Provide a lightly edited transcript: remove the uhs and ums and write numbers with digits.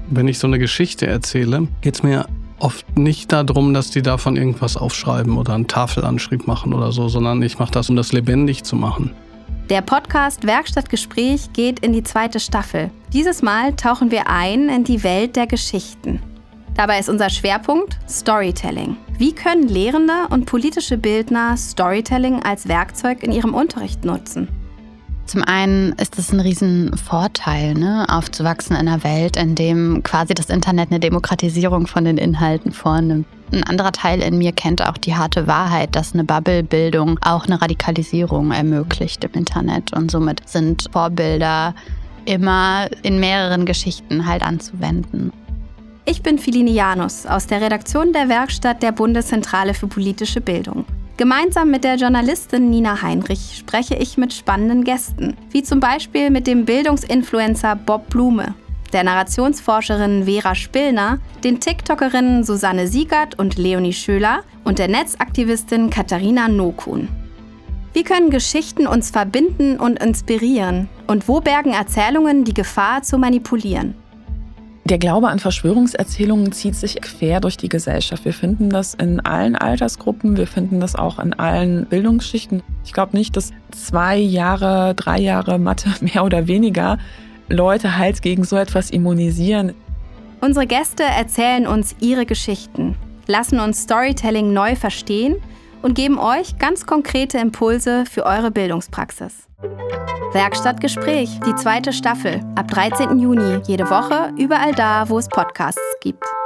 Wenn ich so eine Geschichte erzähle, geht es mir oft nicht darum, dass die davon irgendwas aufschreiben oder einen Tafelanschrieb machen oder so, sondern ich mache das, um das lebendig zu machen. Der Podcast Werkstattgespräch geht in die 2. Staffel. Dieses Mal tauchen wir ein in die Welt der Geschichten. Dabei ist unser Schwerpunkt Storytelling. Wie können Lehrende und politische Bildner Storytelling als Werkzeug in ihrem Unterricht nutzen? Zum einen ist es ein Riesenvorteil, aufzuwachsen in einer Welt, in dem quasi das Internet eine Demokratisierung von den Inhalten vornimmt. Ein anderer Teil in mir kennt auch die harte Wahrheit, dass eine Bubble-Bildung auch eine Radikalisierung ermöglicht im Internet. Und somit sind Vorbilder immer in mehreren Geschichten halt anzuwenden. Ich bin Philine Janus aus der Redaktion der Werkstatt der Bundeszentrale für politische Bildung. Gemeinsam mit der Journalistin Nina Heinrich spreche ich mit spannenden Gästen, wie zum Beispiel mit dem Bildungsinfluencer Bob Blume, der Narrationsforscherin Vera Spillner, den TikTokerinnen Susanne Siegert und Leonie Schöler und der Netzaktivistin Katharina Nokun. Wie können Geschichten uns verbinden und inspirieren? Und wo bergen Erzählungen die Gefahr zu manipulieren? Der Glaube an Verschwörungserzählungen zieht sich quer durch die Gesellschaft. Wir finden das in allen Altersgruppen, wir finden das auch in allen Bildungsschichten. Ich glaube nicht, dass 2 Jahre, 3 Jahre Mathe mehr oder weniger Leute halt gegen so etwas immunisieren. Unsere Gäste erzählen uns ihre Geschichten, lassen uns Storytelling neu verstehen und geben euch ganz konkrete Impulse für eure Bildungspraxis. Werkstattgespräch, die 2. Staffel, ab 13. Juni, jede Woche, überall da, wo es Podcasts gibt.